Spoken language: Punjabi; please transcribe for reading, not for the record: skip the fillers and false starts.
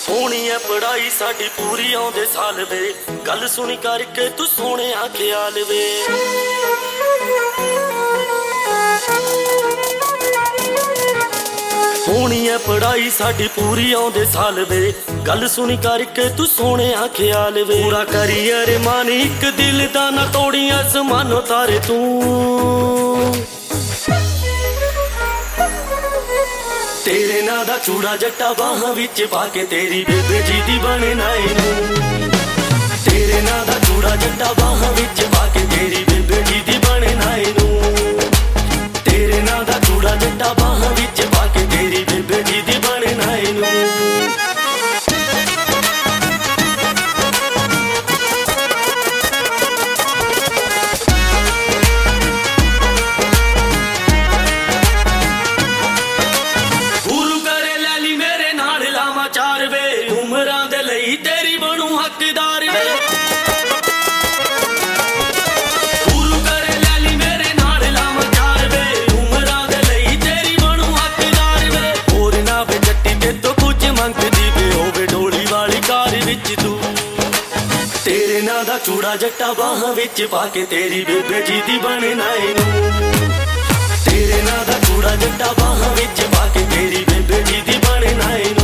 ਸੋਹਣੀ ਐ ਪੜਾਈ ਸਾਡੀ ਪੂਰੀ ਆਉਂਦੇ ਸਾਲ ਵੇ, ਗੱਲ ਸੁਣੀ ਕਰਕੇ ਤੂੰ ਸੋਹਣਿਆ ਖਿਆਲ ਵੇ। ਸੋਹਣੀ ਐ ਪੜਾਈ ਸਾਡੀ ਪੂਰੀ ਆਉਂਦੇ ਸਾਲ ਵੇ, ਗੱਲ ਸੁਣੀ ਕਰਕੇ ਤੂੰ ਸੋਹਣਿਆ ਖਿਆਲ ਵੇ। ਪੂਰਾ ਕਰੀ ਅਰਮਾਨ ਇੱਕ ਦਿਲ ਦਾ ਨਾ ਤੋੜੀ ਅਸਮਾਨੋਂ ਤਾਰੇ ਤੂੰ। ਤੇਰੇ ਨਾਂ ਦਾ ਚੂੜਾ ਜੱਟਾ ਬਾਹਾਂ ਵਿੱਚ ਪਾ ਕੇ ਤੇਰੀ ਬੇਬੇ ਜੀ ਦੀ ਬਣੇ ਨਾਏ ਨੂੰ। ਤੇਰੇ ਨਾਂ ਦਾ ਚੂੜਾ ਜੱਟਾ ਬਾਹਾਂ ਵਿੱਚ ਪਾ ਕੇ ਤੇਰੀ ਬੇਬੇ ਜੀ ਦੀ ਬਣੇ ਨਾਏ ਨੂੰ। ਤੇਰੇ ਨਾਂ ਦਾ ਚੂੜਾ ਜੱਟਾ ਬਾਹਾਂ ਵਿੱਚ ਪਾ ਕੇ ਤੇਰੀ ਬੇਬੇ ਜੀ ਦੀ ਬਣੇ ਨਾਏ ਨੂੰ। ਉਮਰਾਂ ਦੇ ਲਈ ਤੇਰੀ ਬਣੂ ਹੱਕਦਾਰ ਵੇ। ਗੁਰੂ ਕਰੇ ਲੈ ਲਈ ਮੇਰੇ ਨਾਲ ਲਾਵਾਂ ਚਾਰ ਵੇ, ਉਮਰਾਂ ਦੇ ਲਈ ਤੇਰੀ ਬਣੂ ਹੱਕਦਾਰ ਵੇ। ਹੋਰ ਨਾ ਵੇ ਜੱਟੀ ਤੇ ਤੋਂ ਕੁਝ ਮੰਗਦੀ ਵੇ, ਹੋਵੇ ਡੋਲੀ ਵਾਲੀ ਕਾਰ ਵਿੱਚ ਤੂੰ। ਤੇਰੇ ਨਾਂ ਦਾ ਚੂੜਾ ਜੱਟਾ ਬਾਹਾਂ ਵਿੱਚ ਪਾ ਕੇ ਤੇਰੀ ਬੇਬੇ ਜੀ ਦੀ ਬਣੇ ਨਾਏ ਨੂੰ। ਤੇਰੇ ਨਾਂ ਦਾ ਚੂੜਾ ਜੱਟਾ ਬਾਹਾਂ ਵਿੱਚ ਪਾ ਕੇ ਤੇਰੀ ਬੇਬੇ ਜੀ ਦੀ ਬਣੇ ਨਾਏ ਨੂੰ।